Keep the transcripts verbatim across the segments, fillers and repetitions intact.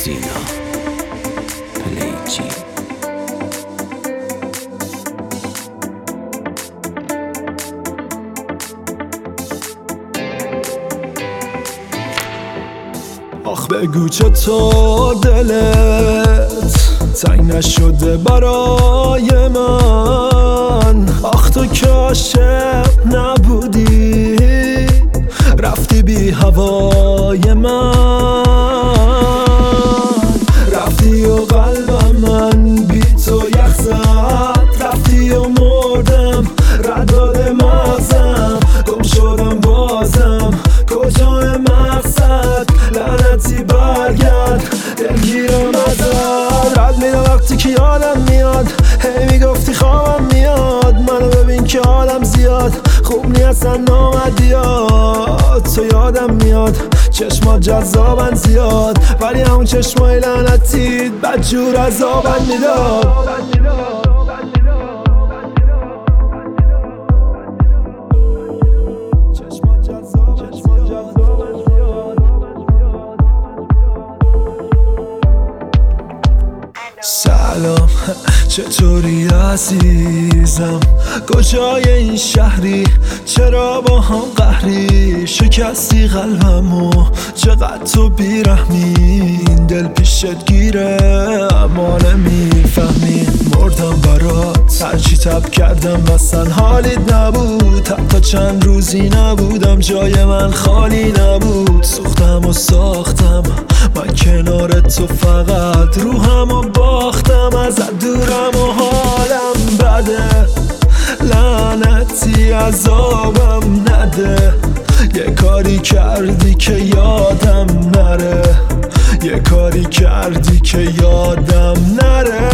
سینا پلیجی. آخ بگو چطور دلت تنگ نشده برای من؟ آخ تو که عاشق نبودی رفتی بی هوای من، رفتی و قلبم من بی تو یخ زد، رفتی و مردم رداد مغزم، گم شدم بازم کجای مقصد، لعنتی برگرد دلگیرم ازت. رد میرم وقتی که یادم میاد، هی میگفتی خوابم میاد، منو ببین که حالم زیاد خوب نیستن نامدی یاد. تو یادم میاد چشمات جذابن زیاد، ولی همون چشمای لعنتیت بدجور عذابم میداد. سلام چطوری عزیزم، کجای این شهری، چرا با هم قهری، شکستی قلبمو چقدر تو بیرحمی، دل پیشت گیره اما نمیفهمی، مردم برات هرچی تب کردم بسن حالیت نبود، حتی چند روزی نبودم جای من خالی نبود، سوختم و ساختم من کنار تو، فقط روحم و باختم ازت دورم و حالم بده، لعنتی عذابم نده، یه کاری کردی که یادم نره، یه کاری کردی که یادم نره.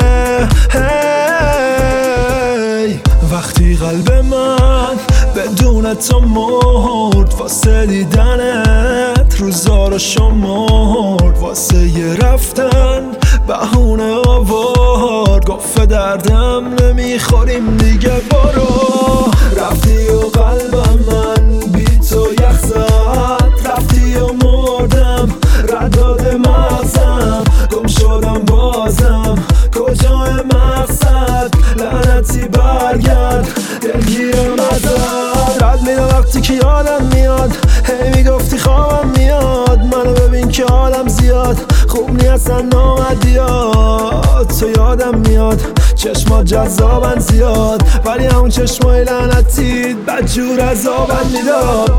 هی وقتی قلب من بدون تو مرد، واسه دیدنت روزا رو شمرد، واسه یه رفتن بهونه آورد، گفت دردم نمیخوریم دیگه برو. رفتی و قلبم من بی تو یخ زد، رفتی و مردم رداد مغزم، گم شدم بازم کجای مقصد، لعنتی برگرد دلگیرم ازت. رد میرم وقتی که یادم میاد، هی میگفتی خوابم میاد، منو ببین که حالم زیاد خوب نیستن نامدی یاد. تو یادم میاد چشمات جذابن زیاد، ولی همون چشمای لعنتیت بدجور عذابم میداد.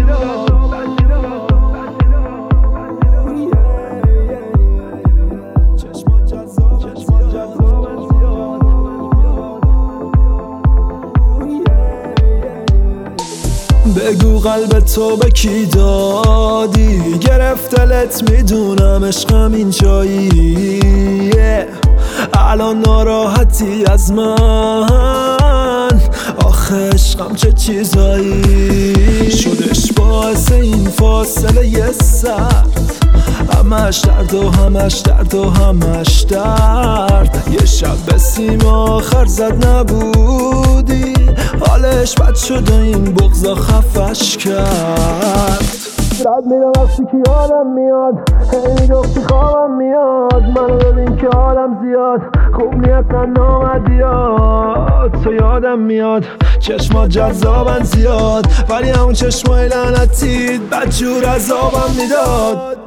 بگو قلب تو به کی دادی، گرفت دلت میدونم عشقم اینجاییه، الان ناراحتی از من، آخه عشقم چه چیزایی شدش باعث این فاصله یه سرد، همش درد و همش درد و همش درد، یه شب به سیما آخر زد نبودی، حالش بد شد و این بغضا خفش کرد. رد میرم وقتی که یادم میاد، هی میگفتی خوابم میاد، منو ببین که حالم زیاد خوب نیستن نامدی یاد. تو یادم میاد چشمات جذابن زیاد، ولی همون چشمای لعنتیت بدجور عذابم میداد.